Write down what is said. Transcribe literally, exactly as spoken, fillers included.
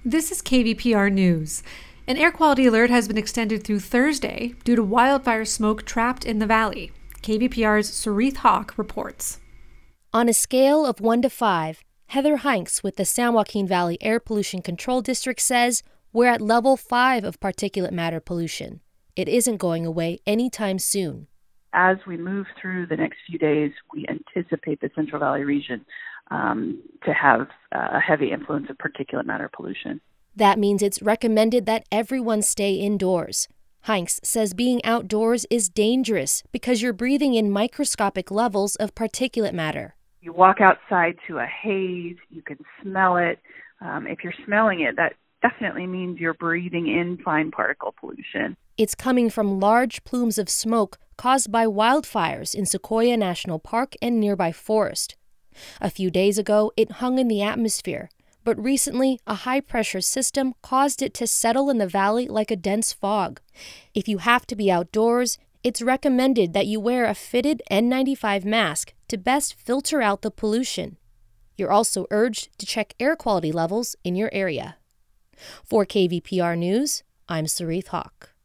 This is K V P R News. An air quality alert has been extended through Thursday due to wildfire smoke trapped in the valley. K V P R's Sarith Hawk reports. On a scale of one to five, Heather Hanks with the San Joaquin Valley Air Pollution Control District says we're at level five of particulate matter pollution. It isn't going away anytime soon. As we move through the next few days, we anticipate the Central Valley region um, to have uh, a heavy influence of particulate matter pollution. That means it's recommended that everyone stay indoors. Hanks says being outdoors is dangerous because you're breathing in microscopic levels of particulate matter. You walk outside to a haze, you can smell it. Um, if you're smelling it, that definitely means you're breathing in fine particle pollution. It's coming from large plumes of smoke caused by wildfires in Sequoia National Park and nearby forest. A few days ago, it hung in the atmosphere, but recently, a high-pressure system caused it to settle in the valley like a dense fog. If you have to be outdoors, it's recommended that you wear a fitted N ninety-five mask to best filter out the pollution. You're also urged to check air quality levels in your area. For K V P R News, I'm Sarith Hawk.